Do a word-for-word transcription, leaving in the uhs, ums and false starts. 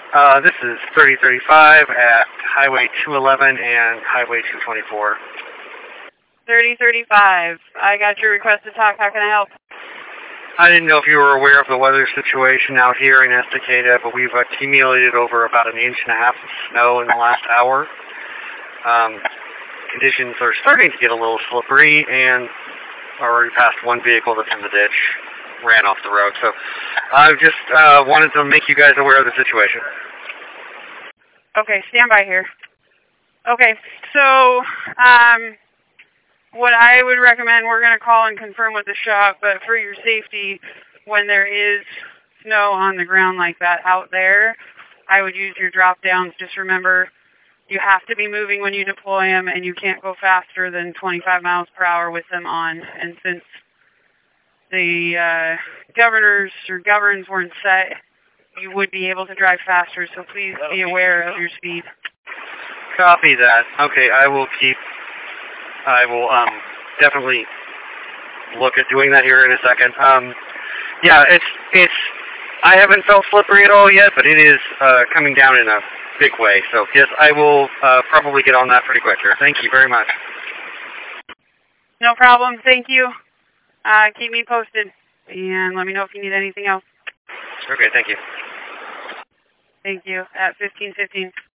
Uh, this is thirty thirty-five at Highway two eleven and Highway two twenty-four. thirty thirty-five. I got your request to talk. How can I help? I didn't know if you were aware of the weather situation out here in Estacada, but we've accumulated over about an inch and a half of snow in the last hour. Um, conditions are starting to get a little slippery, and already passed one vehicle that's in the ditch, ran off the road. So I just uh, wanted to make you guys aware of the situation. Okay, stand by here. Okay, so um, what I would recommend, we're going to call and confirm with the shop, but for your safety, when there is snow on the ground like that out there, I would use your drop downs. Just remember, you have to be moving when you deploy them, and you can't go faster than twenty-five miles per hour with them on. And since the uh, governors or governs weren't set, you would be able to drive faster, so please be aware of your speed. Copy that. Okay, I will keep, I will um, definitely look at doing that here in a second. Um, yeah, it's, it's, I haven't felt slippery at all yet, but it is uh, coming down in a big way. So yes, I will uh, probably get on that pretty quick here. Thank you very much. No problem. Thank you. Uh, keep me posted, and let me know if you need anything else. Okay, thank you. Thank you. At fifteen fifteen.